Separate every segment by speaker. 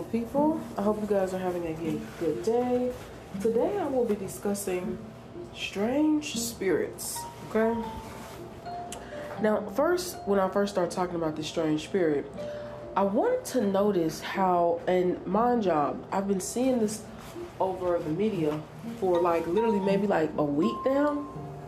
Speaker 1: people? I hope you guys are having a good day. Today I will be discussing strange spirits, okay? Now, when I first started talking about this strange spirit, I wanted to notice how, and mind y'all, I've been seeing this over the media for literally maybe a week now.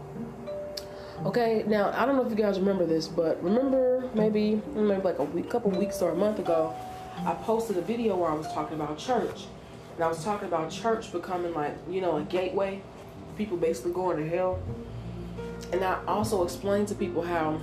Speaker 1: Okay, now I don't know if you guys remember this, but remember maybe like couple weeks or a month ago, I posted a video where I was talking about church. And I was talking about church becoming a gateway, people basically going to hell. And I also explained to people how,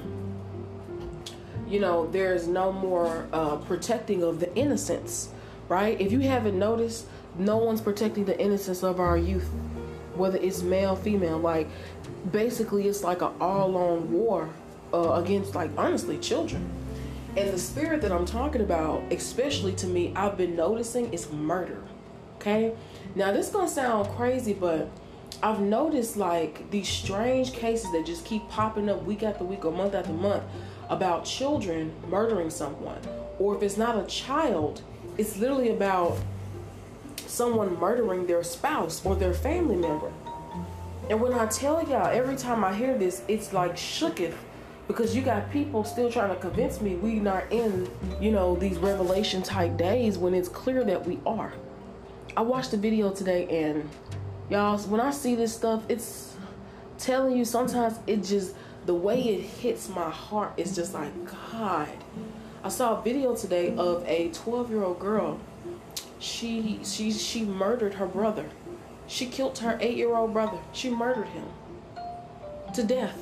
Speaker 1: there's no more protecting of the innocence, right? If you haven't noticed, no one's protecting the innocence of our youth, whether it's male, female. Basically, it's like an all-on war against, honestly, children. And the spirit that I'm talking about, especially to me, I've been noticing is murder. Okay? Now, this is going to sound crazy, but I've noticed these strange cases that just keep popping up week after week or month after month about children murdering someone. Or if it's not a child, it's literally about someone murdering their spouse or their family member. And when I tell y'all, every time I hear this, it's shooketh. Because you got people still trying to convince me we not in, these revelation type days when it's clear that we are. I watched the video today, and y'all, when I see this stuff, it's telling you sometimes it just, the way it hits my heart is just God. I saw a video today of a 12-year-old girl. She murdered her brother. She killed her 8-year-old brother. She murdered him to death.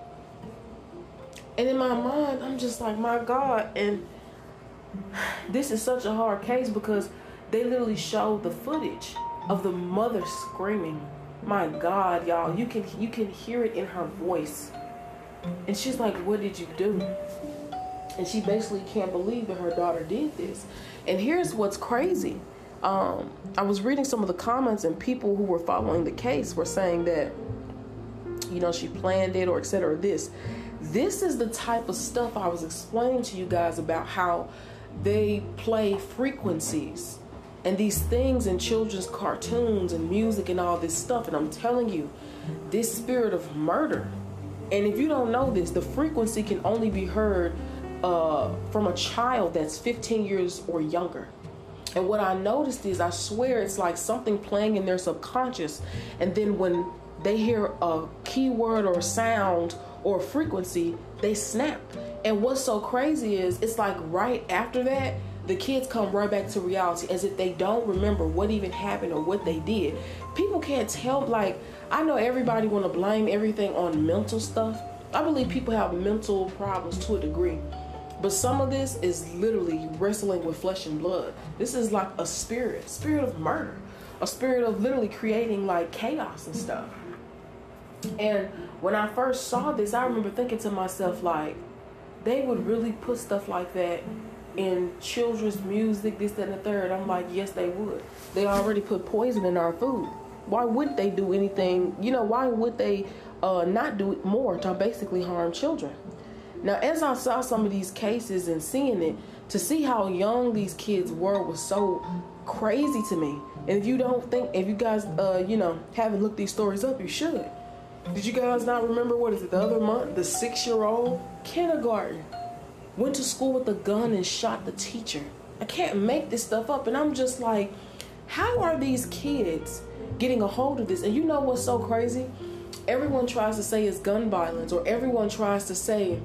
Speaker 1: And in my mind, I'm just my God. And this is such a hard case because they literally showed the footage of the mother screaming. My God, y'all, you can hear it in her voice. And she's like, what did you do? And she basically can't believe that her daughter did this. And here's what's crazy. I was reading some of the comments, and people who were following the case were saying that, she planned it or et cetera. This is the type of stuff I was explaining to you guys about how they play frequencies and these things in children's cartoons and music and all this stuff. And I'm telling you, this spirit of murder. And if you don't know this, the frequency can only be heard from a child that's 15 years or younger. And what I noticed is, I swear it's something playing in their subconscious. And then when they hear a keyword or a sound or a frequency, they snap. And what's so crazy is, it's right after that, the kids come right back to reality as if they don't remember what even happened or what they did. People can't tell, I know everybody want to blame everything on mental stuff. I believe people have mental problems to a degree. But some of this is literally wrestling with flesh and blood. This is a spirit of murder, a spirit of literally creating chaos and stuff. And when I first saw this, I remember thinking to myself, they would really put stuff like that in children's music, this, that, and the third. I'm yes, they would. They already put poison in our food. Why would they do anything? Why would they not do it more to basically harm children? Now, as I saw some of these cases and seeing it, to see how young these kids were was so crazy to me. And if you guys, haven't looked these stories up, you should. Did you guys not remember, the other month, the 6-year-old, kindergarten, went to school with a gun and shot the teacher? I can't make this stuff up. And I'm just how are these kids getting a hold of this? And you know what's so crazy? Everyone tries to say it's gun violence, or everyone tries to say,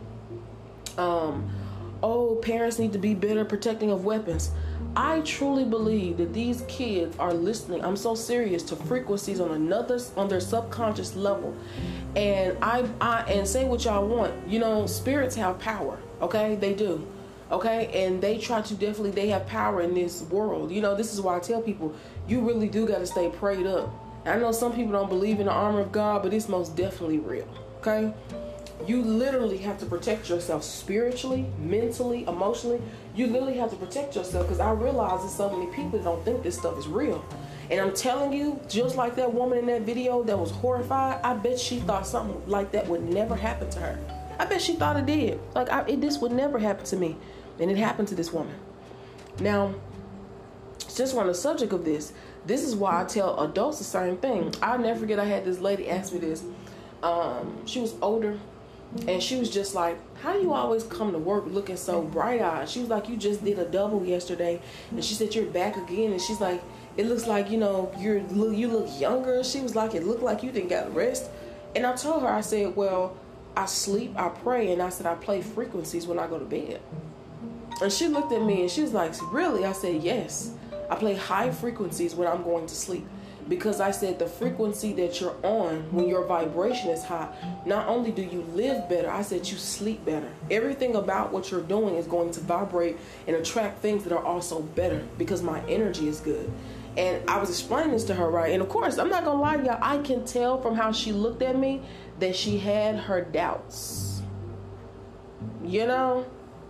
Speaker 1: parents need to be better protecting of weapons. I truly believe that these kids are listening. I'm so serious, to frequencies on their subconscious level. And and say what y'all want. Spirits have power. Okay, they do. Okay, and they have power in this world. This is why I tell people, you really do got to stay prayed up. I know some people don't believe in the armor of God, but it's most definitely real. Okay. You literally have to protect yourself spiritually, mentally, emotionally. You literally have to protect yourself, because I realize there's so many people that don't think this stuff is real. And I'm telling you, just like that woman in that video that was horrified, I bet she thought something like that would never happen to her. I bet she thought it did. This would never happen to me. And it happened to this woman. Now, Just on the subject of this is why I tell adults the same thing. I'll never forget, I had this lady ask me this. She was older, and she was just like, how do you always come to work looking so bright-eyed? She was like, you just did a double yesterday. And she said, you're back again. And she's like, it looks like, you look younger. She was like, it looked like you didn't get rest. And I told her, I said, well, I sleep, I pray, and I said, I play frequencies when I go to bed. And she looked at me and she was like, really? I said, yes. I play high frequencies when I'm going to sleep. Because I said the frequency that you're on when your vibration is high, not only do you live better, I said you sleep better. Everything about what you're doing is going to vibrate and attract things that are also better because my energy is good. And I was explaining this to her, right? And of course, I'm not going to lie to y'all, I can tell from how she looked at me that she had her doubts. You know?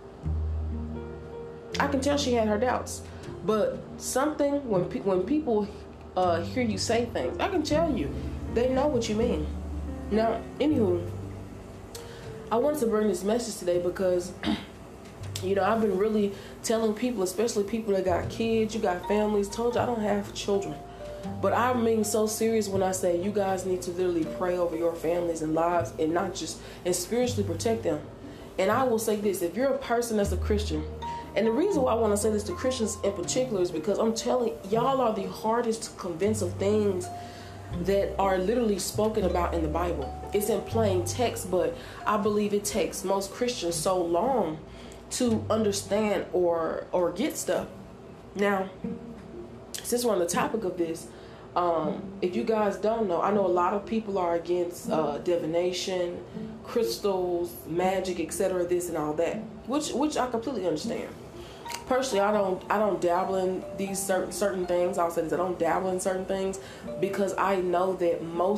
Speaker 1: I can tell she had her doubts. But something, when people hear you say things, I can tell you, they know what you mean. Now, anywho, I wanted to bring this message today because, I've been really telling people, especially people that got kids, you got families, told you I don't have children. But I mean so serious when I say you guys need to literally pray over your families and lives and spiritually protect them. And I will say this, if you're a person that's a Christian, and the reason why I want to say this to Christians in particular is because I'm telling y'all are the hardest to convince of things that are literally spoken about in the Bible. It's in plain text, but I believe it takes most Christians so long to understand or get stuff. Now, since we're on the topic of this, if you guys don't know, I know a lot of people are against divination, crystals, magic, etc., this and all that, which I completely understand. Personally, I don't dabble in these certain things. I'll say this, I don't dabble in certain things because I know that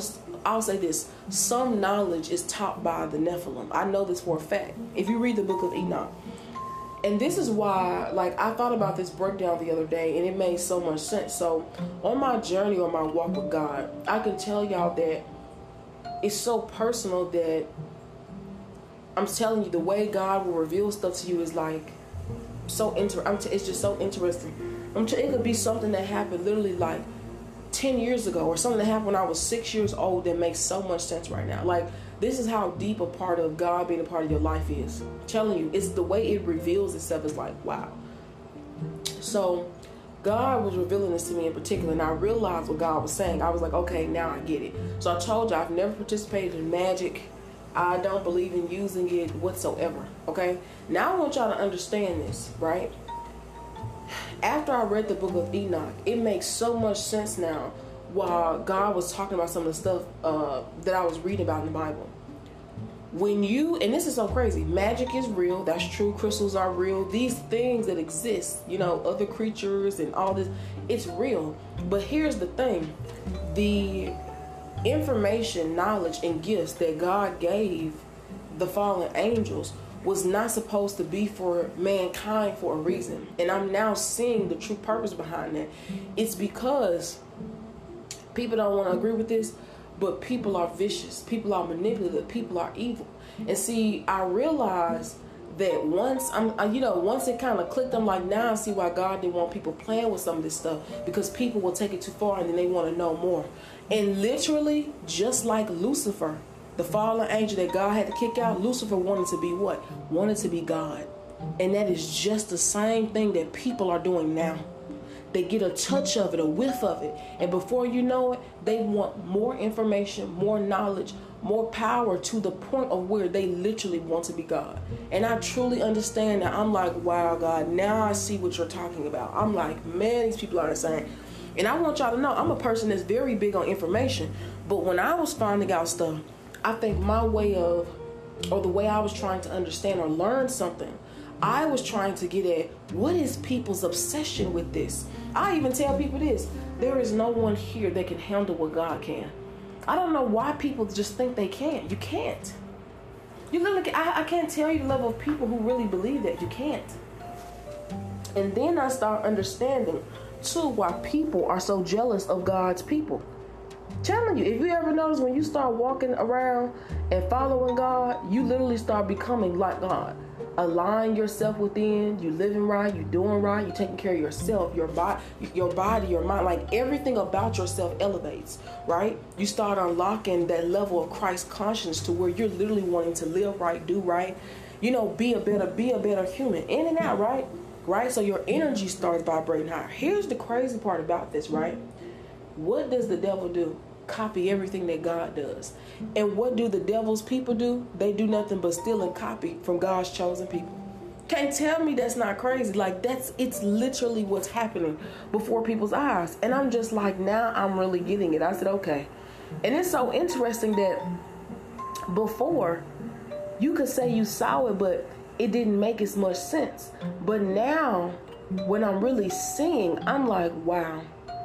Speaker 1: some knowledge is taught by the Nephilim. I know this for a fact. If you read the book of Enoch. And this is why, I thought about this breakdown the other day and it made so much sense. So on my journey, on my walk with God, I can tell y'all that it's so personal that I'm telling you, the way God will reveal stuff to you is it's just so interesting. It could be something that happened literally 10 years ago or something that happened when I was 6 years old that makes so much sense right now. This is how deep a part of God being a part of your life is. I'm telling you, it's the way it reveals itself is wow. So God was revealing this to me in particular, and I realized what God was saying. I was like, okay, now I get it. So I told you I've never participated in magic. I don't believe in using it whatsoever, okay? Now I want y'all to understand this, right? After I read the book of Enoch, it makes so much sense now while God was talking about some of the stuff that I was reading about in the Bible. And this is so crazy, magic is real, that's true, crystals are real, these things that exist, other creatures and all this, it's real. But here's the thing, the information, knowledge, and gifts that God gave the fallen angels was not supposed to be for mankind for a reason. And I'm now seeing the true purpose behind that. It's because people don't want to agree with this, but people are vicious, people are manipulative, people are evil. And see, I realized that once it kind of clicked, I'm like, now I see why God didn't want people playing with some of this stuff, because people will take it too far and then they want to know more. And literally, just like Lucifer, the fallen angel that God had to kick out, Lucifer wanted to be what? Wanted to be God. And that is just the same thing that people are doing now. They get a touch of it, a whiff of it, and before you know it, they want more information, more knowledge, more power, to the point of where they literally want to be God. And I truly understand that. I'm like, wow, God, now I see what you're talking about. I'm like, man, these people are insane. And I want y'all to know, I'm a person that's very big on information, but when I was finding out stuff, I think my way of, or the way I was trying to understand or learn something, I was trying to get at, what is people's obsession with this? I even tell people this, there is no one here that can handle what God can. I don't know why people just think they can. You can't. You literally, I can't tell you the level of people who really believe that. You can't. And then I start understanding, too, why people are so jealous of God's people. Telling you, if you ever notice, when you start walking around and following God, you literally start becoming like God. align yourself within, you living right, you doing right, you taking care of yourself, your body, your mind, like everything about yourself elevates, right? You start unlocking that level of Christ consciousness to where you're literally wanting to live right, do right, you know, be a better human, in and out, right? Right? So your energy starts vibrating higher. Here's the crazy part about this, right? What does the devil do? Copy everything that God does. And what do the devil's people do? They do nothing but steal and copy from God's chosen people. Can't tell me that's not crazy. Like, it's literally what's happening before people's eyes. And I'm just like, now I'm really getting it. I said, okay. And it's so interesting that before you could say you saw it, but it didn't make as much sense. But now when I'm really seeing, I'm like, wow.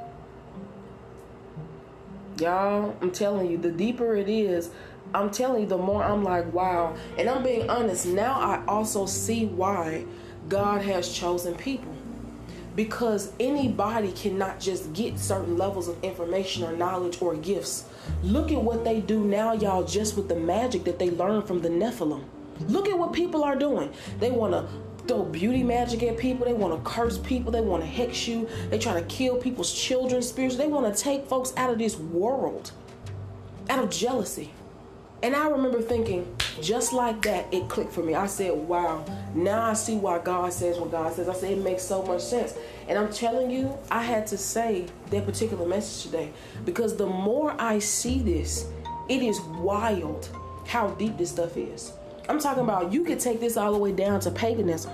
Speaker 1: Y'all, I'm telling you, the deeper it is, I'm telling you, the more I'm like, wow. And I'm being honest, now I also see why God has chosen people. Because anybody cannot just get certain levels of information or knowledge or gifts. Look at what they do now, y'all, just with the magic that they learned from the Nephilim. Look at what people are doing. They want to throw beauty magic at people. They want to curse people. They want to hex you. They try to kill people's children spiritually. They want to take folks out of this world out of jealousy. And I remember thinking, just like that, it clicked for me. I said, wow, now I see why God says what God says. I said, it makes so much sense. And I'm telling you, I had to say that particular message today, because the more I see this, it is wild how deep this stuff is. I'm talking about, you could take this all the way down to paganism.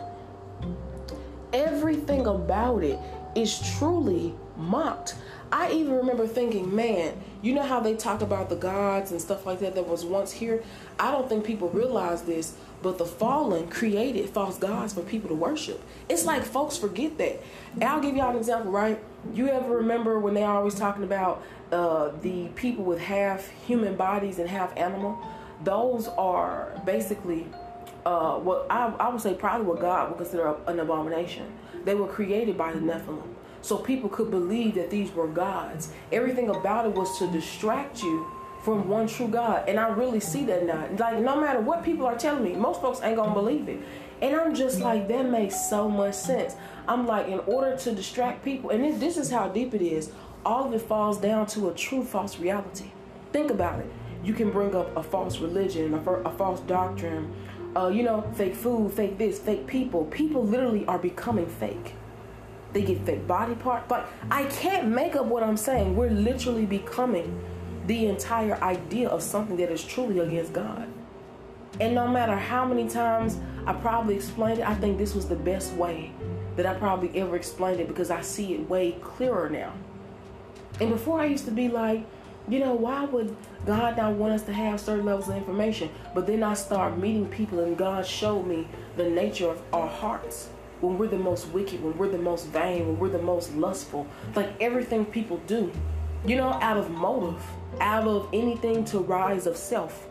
Speaker 1: Everything about it is truly mocked. I even remember thinking, man, you know how they talk about the gods and stuff like that was once here? I don't think people realize this, but the fallen created false gods for people to worship. It's like folks forget that. And I'll give y'all an example, right? You ever remember when they're always talking about the people with half human bodies and half animal? Those are basically what I would say probably what God would consider an abomination. They were created by the Nephilim, so people could believe that these were gods. Everything about it was to distract you from one true God. And I really see that now. Like, no matter what people are telling me, most folks ain't gonna believe it. And I'm just like, that makes so much sense. I'm like, in order to distract people, and this is how deep it is, all of it falls down to a true false reality. Think about it. You can bring up a false religion, a false doctrine, fake food, fake this, fake people. People literally are becoming fake. They get fake body parts. But I can't make up what I'm saying. We're literally becoming the entire idea of something that is truly against God. And no matter how many times I probably explained it, I think this was the best way that I probably ever explained it, because I see it way clearer now. And before I used to be like, why would God not want us to have certain levels of information? But then I start meeting people, and God showed me the nature of our hearts. When we're the most wicked, when we're the most vain, when we're the most lustful, like everything people do, out of motive, out of anything to rise of self.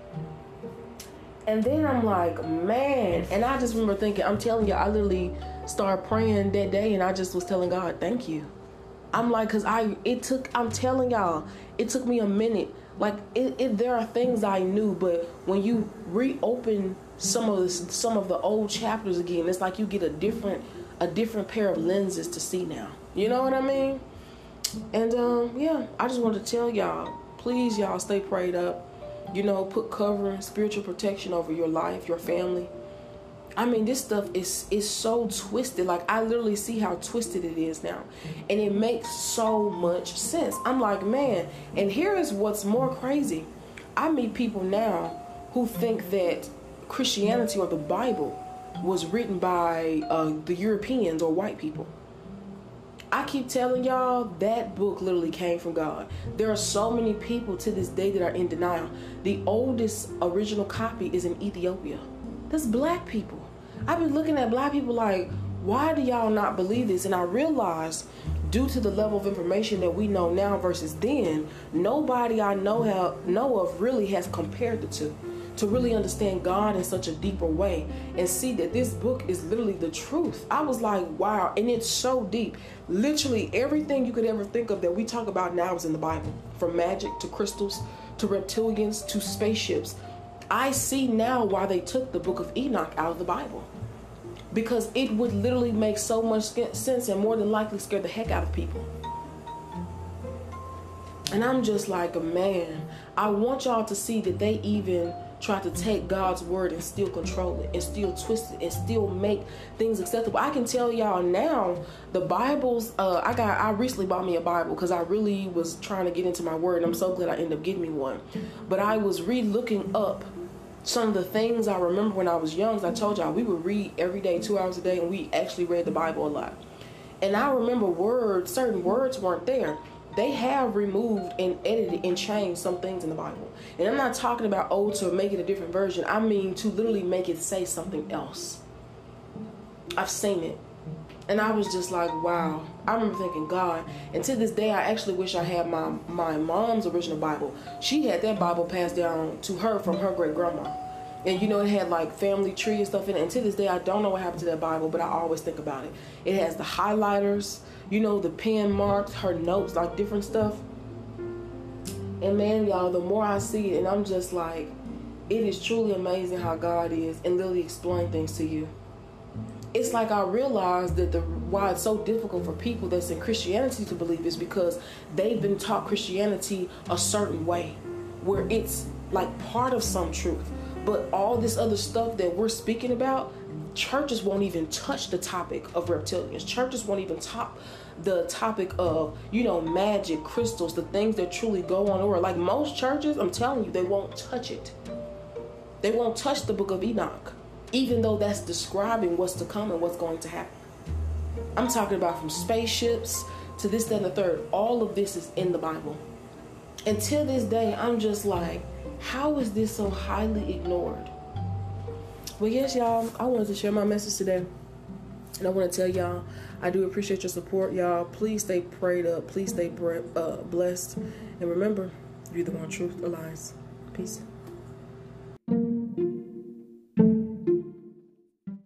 Speaker 1: And then I'm like, man, and I just remember thinking, I'm telling you, I literally started praying that day, and I just was telling God, thank you. I'm like, I'm telling y'all, it took me a minute. Like, there are things I knew, but when you reopen some of the old chapters again, it's like you get a different pair of lenses to see now. You know what I mean? And I just wanted to tell y'all, please, y'all, stay prayed up. Put covering, spiritual protection over your life, your family. I mean, this stuff is so twisted. Like, I literally see how twisted it is now. And it makes so much sense. I'm like, man, and here is what's more crazy. I meet people now who think that Christianity or the Bible was written by the Europeans or white people. I keep telling y'all, that book literally came from God. There are so many people to this day that are in denial. The oldest original copy is in Ethiopia. That's black people. I've been looking at black people like, why do y'all not believe this? And I realized, due to the level of information that we know now versus then, nobody I know of really has compared the two to really understand God in such a deeper way and see that this book is literally the truth. I was like, wow. And it's so deep. Literally everything you could ever think of that we talk about now is in the Bible, from magic to crystals to reptilians to spaceships. I see now why they took the book of Enoch out of the Bible. because it would literally make so much sense and more than likely scare the heck out of people. And I'm just like, man, I want y'all to see that they even try to take God's word and still control it and still twist it and still make things acceptable. I can tell y'all now, the Bibles, I recently bought me a Bible because I really was trying to get into my word, and I'm so glad I ended up getting me one. But I was re-looking up some of the things I remember when I was young. As I told y'all, we would read every day, 2 hours a day, and we actually read the Bible a lot. And I remember certain words weren't there. They have removed and edited and changed some things in the Bible. And I'm not talking about, to make it a different version. I mean to literally make it say something else. I've seen it. And I was just like, wow. I remember thinking, God. And to this day, I actually wish I had my mom's original Bible. She had that Bible passed down to her from her great grandma. And it had like family tree and stuff in it. And to this day, I don't know what happened to that Bible, but I always think about it. It has the highlighters, the pen marks, her notes, like different stuff. And man, y'all, the more I see it, and I'm just like, it is truly amazing how God is and literally explain things to you. It's like I realized that why it's so difficult for people that's in Christianity to believe is because they've been taught Christianity a certain way, where it's like part of some truth. But all this other stuff that we're speaking about, churches won't even touch the topic of reptilians. Churches won't even top the topic of, magic, crystals, the things that truly go on over. Like most churches, I'm telling you, they won't touch it. They won't touch the book of Enoch, even though that's describing what's to come and what's going to happen. I'm talking about from spaceships to this, that, and the third. All of this is in the Bible. And till this day, I'm just like, how is this so highly ignored? Well, yes, y'all, I wanted to share my message today. And I want to tell y'all, I do appreciate your support, y'all. Please stay prayed up. Please stay blessed. And remember, you're the one truth or lies. Peace.